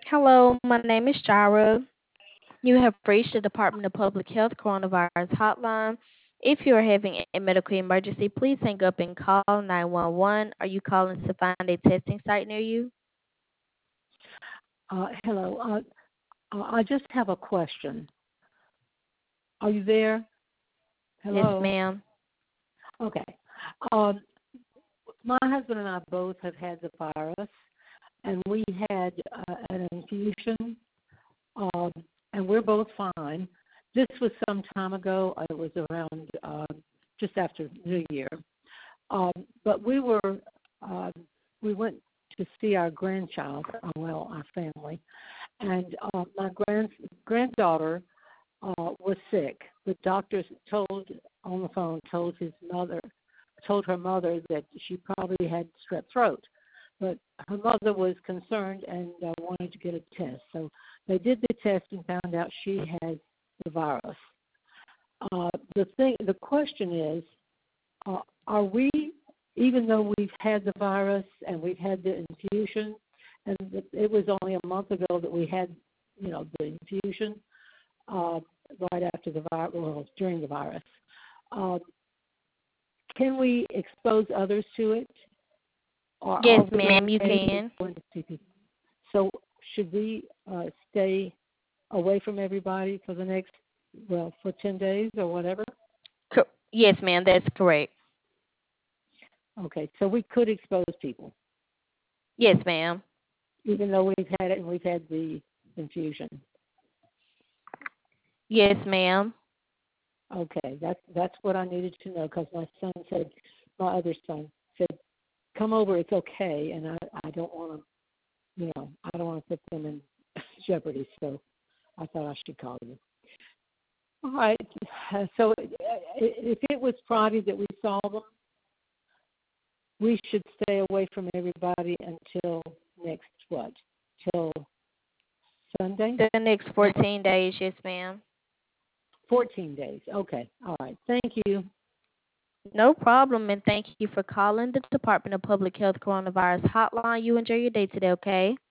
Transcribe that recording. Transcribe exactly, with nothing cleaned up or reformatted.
Hello, my name is Jara. You have reached the Department of Public Health Coronavirus Hotline. If you are having a medical emergency, please hang up and call nine one one. Are you calling to find a testing site near you? Uh, hello. Uh, uh, I just have a question. Are you there? Yes, Hello. ma'am. Okay. Um, my husband and I both have had the virus, and we had uh, an infusion, um, and we're both fine. This was some time ago. It was around uh, just after New Year. Um, but we were uh, we went to see our grandchild, uh, well, our family, and uh, my grand granddaughter uh, was sick. The doctors told on the phone told his mother told her mother that she probably had strep throat, but her mother was concerned and uh, wanted to get a test. So they did the test and found out she had the virus. Uh, the thing, the question is, uh, are we, even though we've had the virus and we've had the infusion, and it was only a month ago that we had, you know, the infusion, uh, right after the virus, well, during the virus. Um, can we expose others to it, or Yes, are we ma'am, you okay with can. going to see people? So should we uh, stay away from everybody for the next, well, for ten days or whatever? Co- yes, ma'am, that's correct. Okay, so we could expose people, Yes, ma'am. even though we've had it and we've had the infusion. Yes, ma'am. Okay, that's that's what I needed to know because my son said, my other son said, come over, it's okay, and I I don't want to, you know, I don't want to put them in jeopardy, so I thought I should call you. All right, uh, so uh, if it was Friday that we saw them, we should stay away from everybody until next what? Till Sunday? The next fourteen days, yes, ma'am. fourteen days. Okay, all right. Thank you. No problem, and thank you for calling the Department of Public Health Coronavirus Hotline. You enjoy your day today, okay?